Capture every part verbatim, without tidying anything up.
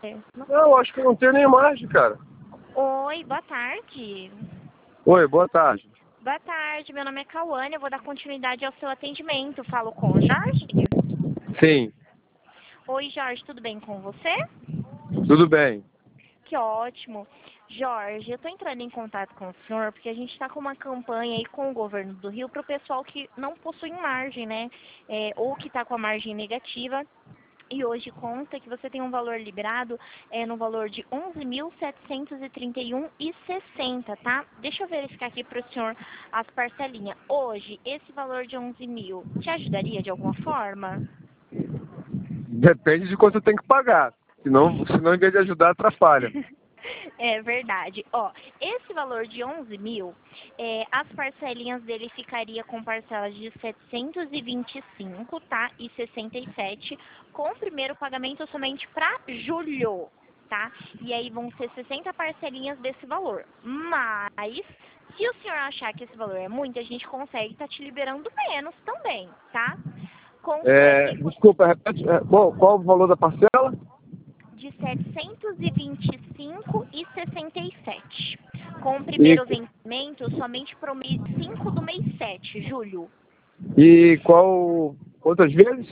Não, acho que não tem nem margem, cara. Oi, boa tarde. Oi, boa tarde. Boa tarde, meu nome é Cauane, eu vou dar continuidade ao seu atendimento. Falo com o Jorge? Sim, Oi, Jorge, tudo bem com você? tudo bem. Que ótimo. Jorge, eu estou entrando em contato com o senhor porque a gente está com uma campanha aí com o governo do Rio para o pessoal que não possui margem, né? É, ou que está com a margem negativa. E hoje conta que você tem um valor liberado é, no valor de onze mil setecentos e trinta e um reais e sessenta, tá? Deixa eu verificar aqui para o senhor as parcelinhas. Hoje, esse valor de onze mil te ajudaria de alguma forma? Depende de quanto eu tenho que pagar. Senão, senão em vez de ajudar, atrapalha. É verdade. Ó, esse valor de onze mil, é, as parcelinhas dele ficaria com parcelas de setecentos e vinte e cinco, tá? E sessenta e sete, com o primeiro pagamento somente para julho, tá? E aí vão ser sessenta parcelinhas desse valor. Mas, se o senhor achar que esse valor é muito, a gente consegue estar te liberando menos também, tá? Constou É, aqui desculpa, repete. É, bom, qual o valor da parcela? de setecentos e vinte e cinco reais e sessenta e sete. Com o E, primeiro vencimento somente para o mês cinco do mês sete, julho. e qual. Quantas vezes?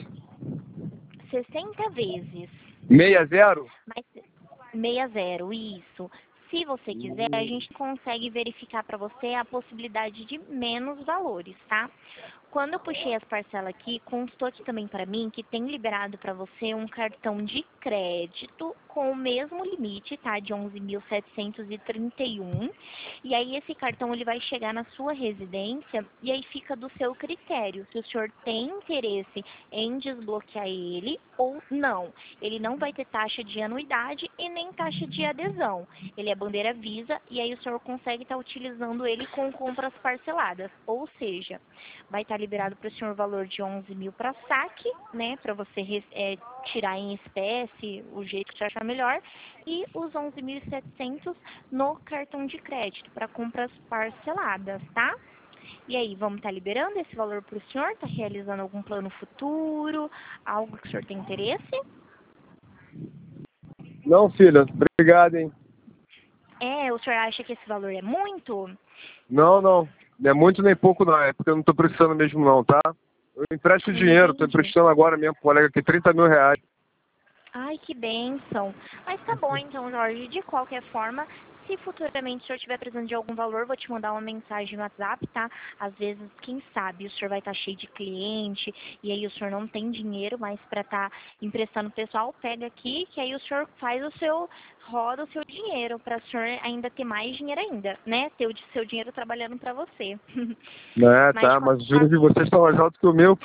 sessenta vezes. Meia zero? Mas sessenta, isso. Se você quiser, a gente consegue verificar para você a possibilidade de menos valores, tá? Quando eu puxei as parcelas aqui, constou aqui também para mim que tem liberado para você um cartão de crédito com o mesmo limite, tá? De onze mil setecentos e trinta e um. E aí esse cartão ele vai chegar na sua residência e aí fica do seu critério, se o senhor tem interesse em desbloquear ele ou não. Ele não vai ter taxa de anuidade e nem taxa de adesão. Ele é bandeira Visa e aí o senhor consegue estar utilizando ele com compras parceladas. Ou seja, vai estar liberado para o senhor o valor de onze mil para saque, né? Para você é, tirar em espécie, o jeito que você achar melhor. E os onze mil e setecentos no cartão de crédito para compras parceladas, tá? E aí, vamos estar liberando esse valor para o senhor? Está realizando algum plano futuro? Algo que o senhor tem interesse? Não, filha. Obrigado, hein? É, o senhor acha que esse valor é muito? Não, não. Não é muito nem pouco, não. É porque eu não tô precisando mesmo, não, tá? Eu empresto dinheiro. Tô Entendi. emprestando agora mesmo, colega aqui, trinta mil reais. Ai, que bênção. Mas tá bom então, Jorge. De qualquer forma, se futuramente o senhor estiver precisando de algum valor, vou te mandar uma mensagem no WhatsApp, tá? Às vezes, quem sabe, o senhor vai estar cheio de cliente e aí o senhor não tem dinheiro mais para estar emprestando o pessoal, pega aqui, que aí o senhor faz o seu, roda o seu dinheiro, para o senhor ainda ter mais dinheiro ainda, né? Ter o seu dinheiro trabalhando para você. É, Mas de tá, mas qualquer os juros forma, de vocês estão mais altos que o meu, pô.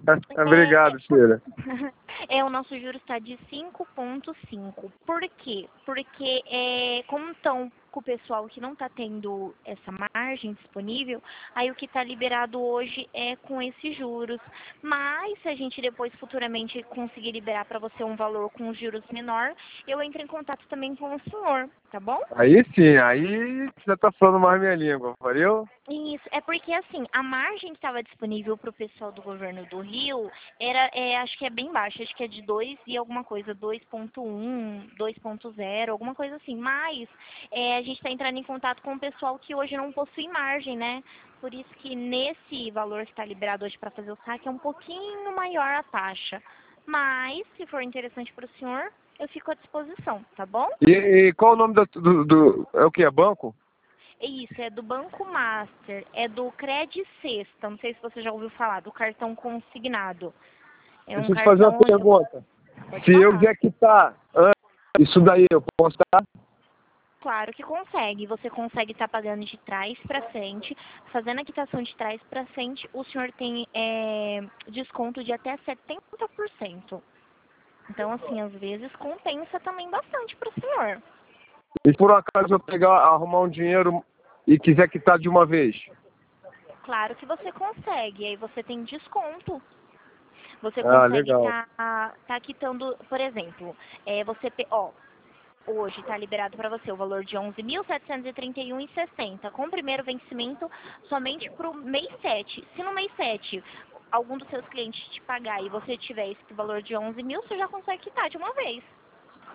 É, Obrigado, filha. é, o nosso juro está de cinco vírgula cinco. Por quê? Porque é, como estão com o pessoal que não está tendo essa margem disponível, aí o que está liberado hoje é com esses juros. Mas se a gente depois futuramente conseguir liberar para você um valor com juros menor, eu entro em contato também com o senhor, tá bom? Aí sim, aí você tá falando mais minha língua, valeu? Isso, é porque assim, a margem que estava disponível para o pessoal do governo do Rio era, é, acho que é bem baixa, acho que é de dois e alguma coisa, dois ponto um, dois ponto zero, alguma coisa assim. Mas é, a gente está entrando em contato com o pessoal que hoje não possui margem, né? Por isso que nesse valor que está liberado hoje para fazer o saque é um pouquinho maior a taxa. Mas, se for interessante para o senhor, eu fico à disposição, tá bom? E, e qual o nome do, do, do- É o que? É banco? É isso, é do Banco Master, é do Credit Sexta, não sei se você já ouviu falar, do cartão consignado. É um Deixa eu te fazer uma cartão onde... pergunta. Pode Se eu falar. quiser quitar antes, isso daí eu posso estar? Claro que consegue, você consegue estar pagando de trás para frente, fazendo a quitação de trás para frente, o senhor tem é, desconto de até setenta por cento. Então, assim, às vezes compensa também bastante para o senhor. E por um acaso eu pegar, arrumar um dinheiro e quiser quitar de uma vez? Claro que você consegue, aí você tem desconto. Você Ah, consegue legal. estar tá, tá quitando, por exemplo, é, você, pe- ó, hoje está liberado para você o valor de onze mil setecentos e trinta e um reais e sessenta, com o primeiro vencimento somente para o mês sete. Se no mês sete algum dos seus clientes te pagar e você tiver esse valor de onze mil, você já consegue quitar de uma vez.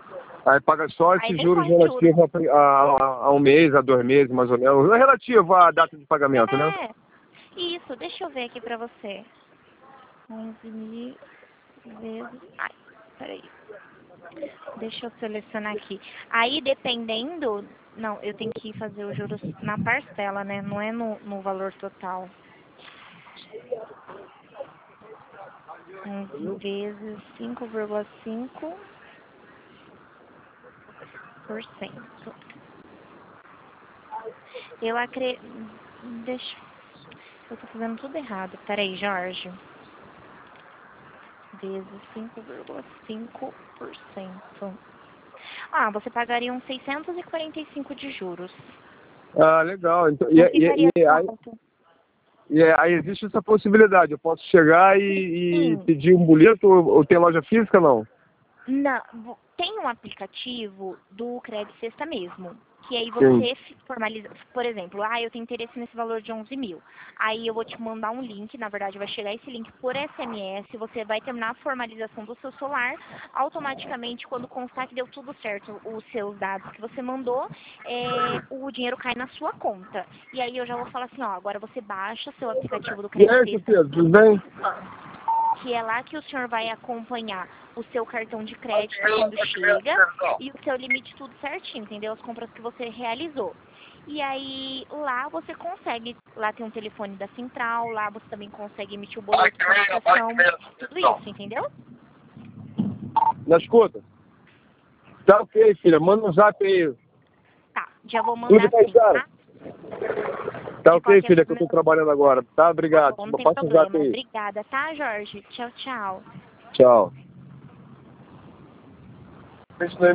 Aí paga só Aí esses nem juros corre relativos a, a, a um mês, a dois meses, mais ou menos. É relativo à data de pagamento, né? É, isso, deixa eu ver aqui pra você. onze mil vezes... Ai, peraí. Deixa eu selecionar aqui. Aí, dependendo... Não, eu tenho que fazer os juros na parcela, né? Não é no, no valor total. onze vezes cinco vírgula cinco por cento. Eu acredito... Deixa... Eu tô fazendo tudo errado. Peraí, Jorge. Vezes cinco vírgula cinco por cento. Ah, você pagaria uns seiscentos e quarenta e cinco de juros. Ah, legal. Então, e, Não e, ficaria e, tão aí, alto. e aí existe essa possibilidade. Eu posso chegar e, e Sim. pedir um boleto ou, ou tem loja física, não? Não, vo- tem um aplicativo do Crédito Sexta mesmo, que aí Sim. você fi- formaliza, por exemplo, ah, eu tenho interesse nesse valor de onze mil. Aí eu vou te mandar um link, na verdade vai chegar esse link por S M S, você vai terminar a formalização do seu celular, automaticamente quando constar que deu tudo certo, os seus dados que você mandou, é, o dinheiro cai na sua conta. E aí eu já vou falar assim, ó, agora você baixa o seu aplicativo do E Crédito aí, Sexta, Pedro, tudo bem? que é lá que o senhor vai acompanhar o seu cartão de crédito quando chega e o seu limite tudo certinho, entendeu? As compras que você realizou. E aí lá você consegue, lá tem um telefone da central, lá você também consegue emitir o boleto com aplicação, tudo isso, entendeu? Na escuta? Tá ok, filha. Manda um zap aí. Tá, já vou Tudo mandar bem, sim, cara? tá? Tá De ok, qualquer filha, que eu tô forma, trabalhando agora. Tá, tá obrigado. bom, não tem Passa o zap problema. aí. Obrigada, tá, Jorge? Tchau, tchau. Tchau. Isso não é